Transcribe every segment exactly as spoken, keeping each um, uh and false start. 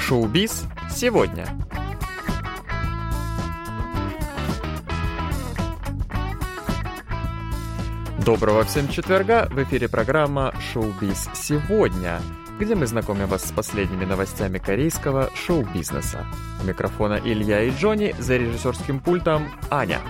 Шоу-биз сегодня. Доброго всем четверга! В эфире программа «Шоу-биз сегодня», где мы знакомим вас с последними новостями корейского шоу-бизнеса. У микрофона Илья и Джонни, за режиссерским пультом Аня.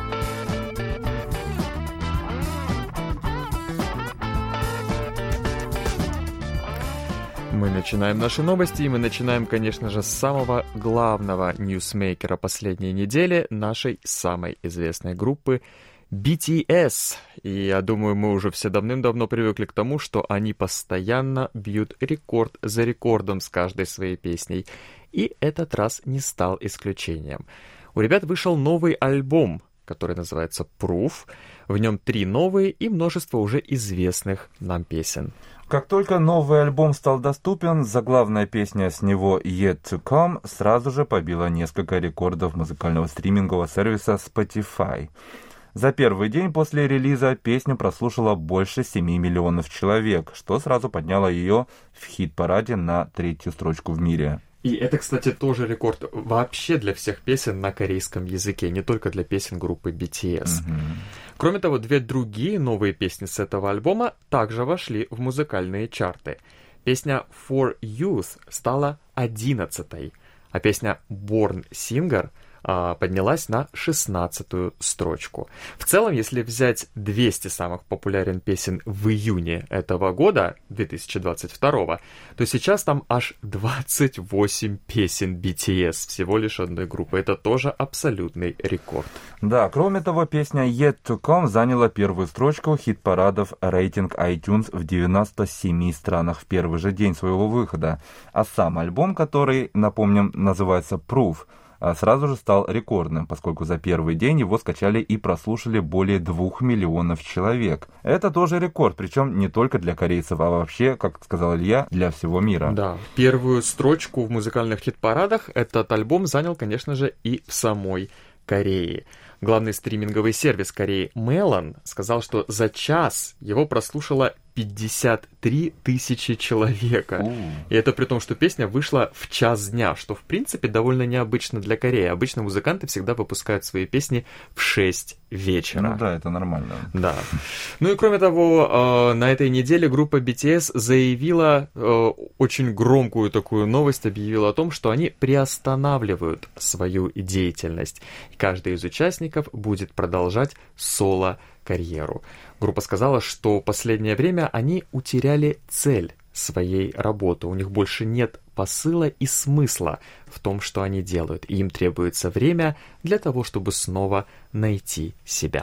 Мы начинаем наши новости, и мы начинаем, конечно же, с самого главного ньюсмейкера последней недели, нашей самой известной группы би ти эс. И я думаю, мы уже все давным-давно привыкли к тому, что они постоянно бьют рекорд за рекордом с каждой своей песней. И этот раз не стал исключением. У ребят вышел новый альбом, который называется Proof. В нем три новые и множество уже известных нам песен. Как только новый альбом стал доступен, заглавная песня с него «Yet to Come» сразу же побила несколько рекордов музыкального стримингового сервиса Spotify. За первый день после релиза песню прослушало больше семи миллионов человек, что сразу подняло ее в хит-параде на третью строчку в мире. И это, кстати, тоже рекорд вообще для всех песен на корейском языке, не только для песен группы би ти эс. Mm-hmm. Кроме того, две другие новые песни с этого альбома также вошли в музыкальные чарты. Песня For Youth стала одиннадцатой, а песня Born Singer а, поднялась на шестнадцатую строчку. В целом, если взять двести самых популярных песен в июне этого года, две тысячи двадцать второго, то сейчас там аж двадцать восемь песен би ти эс, всего лишь одной группы. Это тоже абсолютный рекорд. Да, кроме того, песня Yet to Come заняла первую строчку хит-парадов рейтинг iTunes в девяноста семи странах в первый же день своего выхода. А сам альбом, который, напомним, называется Proof, сразу же стал рекордным, поскольку за первый день его скачали и прослушали более двух миллионов человек. Это тоже рекорд, причем не только для корейцев, а вообще, как сказал Илья, для всего мира. Да, первую строчку в музыкальных хит-парадах этот альбом занял, конечно же, и в самой Корее. Главный стриминговый сервис Кореи Melon сказал, что за час его прослушало пятьдесят три тысячи человека. Uh. И это при том, что песня вышла в час дня, что, в принципе, довольно необычно для Кореи. Обычно музыканты всегда выпускают свои песни в шесть вечера. Ну да, это нормально. Да. Ну и кроме того, на этой неделе группа би ти эс заявила очень громкую такую новость, объявила о том, что они приостанавливают свою деятельность. И каждый из участников будет продолжать соло-карьеру. Группа сказала, что в последнее время они утеряли цель своей работы. У них больше нет посыла и смысла в том, что они делают. И им требуется время для того, чтобы снова найти себя.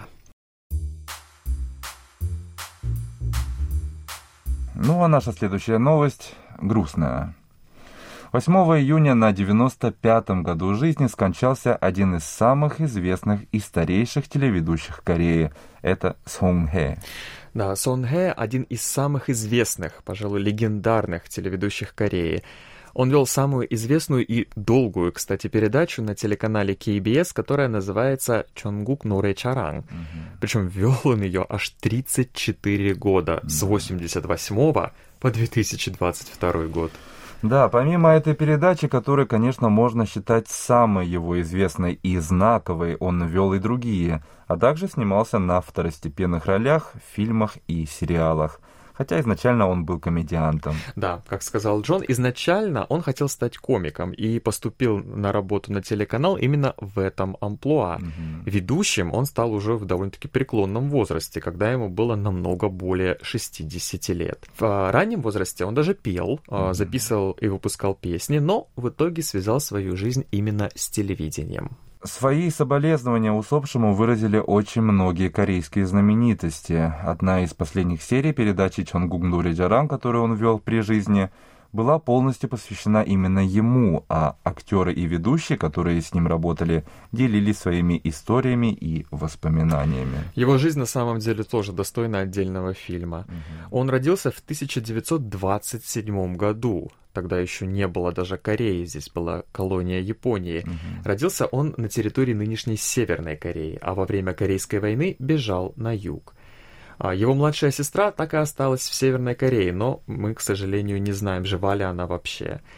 Ну а наша следующая новость грустная. восьмого июня на девяносто пятом году жизни скончался один из самых известных и старейших телеведущих Кореи. Это Сон Хэ. Да, Сон Хэ — один из самых известных, пожалуй, легендарных телеведущих Кореи. Он вел самую известную и долгую, кстати, передачу на телеканале кей би эс, которая называется «Чонгук Норе-Чарang». Uh-huh. Причем вел он ее аж тридцать четыре года, uh-huh. с восемьдесят восьмого по две тысячи двадцать второй год. Да, помимо этой передачи, которую, конечно, можно считать самой его известной и знаковой, он вел и другие, а также снимался на второстепенных ролях в фильмах и сериалах. Хотя изначально он был комедиантом. Да, как сказал Джон, изначально он хотел стать комиком и поступил на работу на телеканал именно в этом амплуа. Угу. Ведущим он стал уже в довольно-таки преклонном возрасте, когда ему было намного более шестидесяти лет. В раннем возрасте он даже пел, угу. записывал и выпускал песни, но в итоге связал свою жизнь именно с телевидением. Свои соболезнования усопшему выразили очень многие корейские знаменитости. Одна из последних серий передачи «Чонгук Норе-Чарang», которую он вел при жизни, была полностью посвящена именно ему, а актеры и ведущие, которые с ним работали, делились своими историями и воспоминаниями. Его жизнь на самом деле тоже достойна отдельного фильма. Угу. Он родился в тысяча девятьсот двадцать седьмом году. Тогда еще не было даже Кореи, здесь была колония Японии. Угу. Родился он на территории нынешней Северной Кореи, а во время Корейской войны бежал на юг. Его младшая сестра так и осталась в Северной Корее, но мы, к сожалению, не знаем, жива ли она вообще.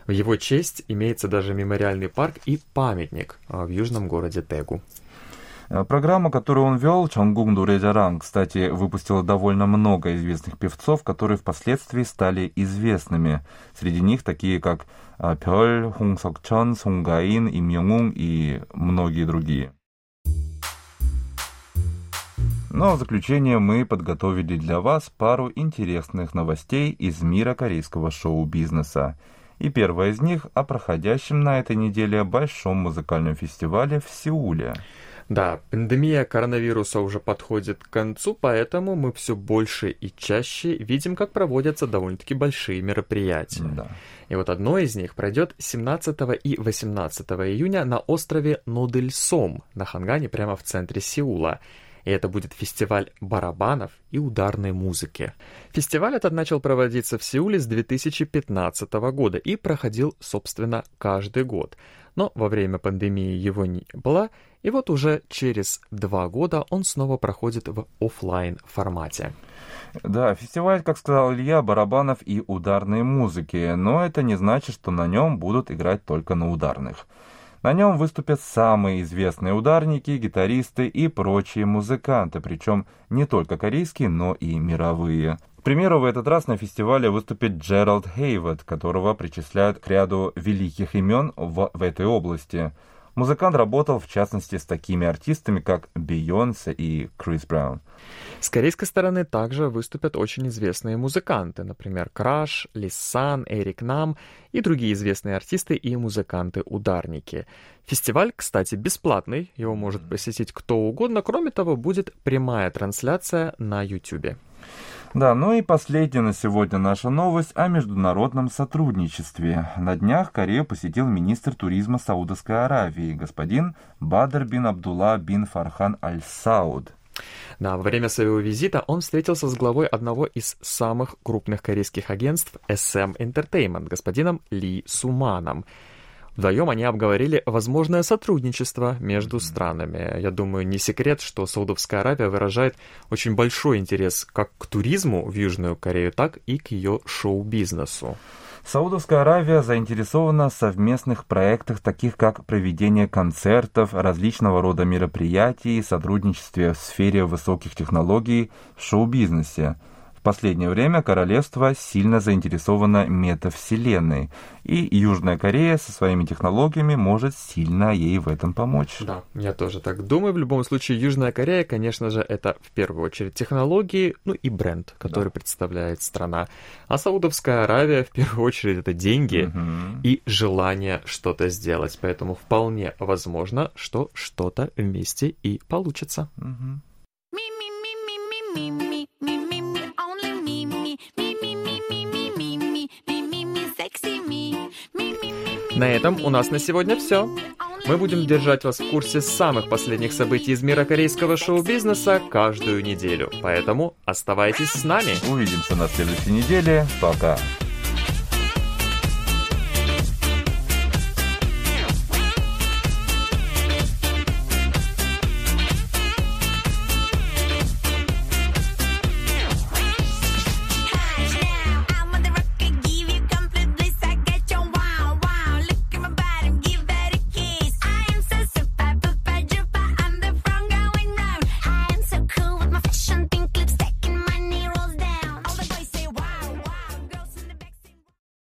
В его честь имеется даже мемориальный парк и памятник в южном городе Тегу. Программа, которую он вел, «Чонгук Нурежаран», кстати, выпустила довольно много известных певцов, которые впоследствии стали известными. Среди них такие, как Пёль, Хонг Сокчон, Сон Гаин, Им Йонгун и многие другие. Ну а в заключение мы подготовили для вас пару интересных новостей из мира корейского шоу-бизнеса. И первая из них о проходящем на этой неделе большом музыкальном фестивале в Сеуле. Да, пандемия коронавируса уже подходит к концу, поэтому мы все больше и чаще видим, как проводятся довольно-таки большие мероприятия. Да. И вот одно из них пройдет семнадцатого и восемнадцатого июня на острове Нодельсом на Хангане, прямо в центре Сеула. И это будет фестиваль барабанов и ударной музыки. Фестиваль этот начал проводиться в Сеуле с две тысячи пятнадцатого года и проходил, собственно, каждый год. Но во время пандемии его не было, и вот уже через два года он снова проходит в офлайн формате. Да, фестиваль, как сказал Илья, барабанов и ударной музыки, но это не значит, что на нем будут играть только на ударных. На нем выступят самые известные ударники, гитаристы и прочие музыканты, причем не только корейские, но и мировые. К примеру, в этот раз на фестивале выступит Джеральд Хейвуд, которого причисляют к ряду великих имен в, в этой области. Музыкант работал, в частности, с такими артистами, как Бейонсе и Крис Браун. С корейской стороны также выступят очень известные музыканты, например, Краш, Лисан, Эрик Нам и другие известные артисты и музыканты-ударники. Фестиваль, кстати, бесплатный, его может посетить кто угодно, кроме того, будет прямая трансляция на YouTube. Да, ну и последняя на сегодня наша новость о международном сотрудничестве. На днях Корею посетил министр туризма Саудовской Аравии, господин Бадр бин Абдулла бин Фархан Аль-Сауд. Да, во время своего визита он встретился с главой одного из самых крупных корейских агентств эс эм Entertainment, господином Ли Суманом. Вдвоем они обговорили возможное сотрудничество между странами. Я думаю, не секрет, что Саудовская Аравия выражает очень большой интерес как к туризму в Южную Корею, так и к ее шоу-бизнесу. Саудовская Аравия заинтересована в совместных проектах, таких как проведение концертов, различного рода мероприятий, сотрудничестве в сфере высоких технологий в шоу-бизнесе. В последнее время королевство сильно заинтересовано метавселенной, и Южная Корея со своими технологиями может сильно ей в этом помочь. Да, я тоже так думаю. В любом случае, Южная Корея, конечно же, это в первую очередь технологии, ну и бренд, который да. представляет страна. А Саудовская Аравия, в первую очередь, это деньги угу. и желание что-то сделать. Поэтому вполне возможно, что что-то вместе и получится. Угу. На этом у нас на сегодня все. Мы будем держать вас в курсе самых последних событий из мира корейского шоу-бизнеса каждую неделю. Поэтому оставайтесь с нами. Увидимся на следующей неделе. Пока.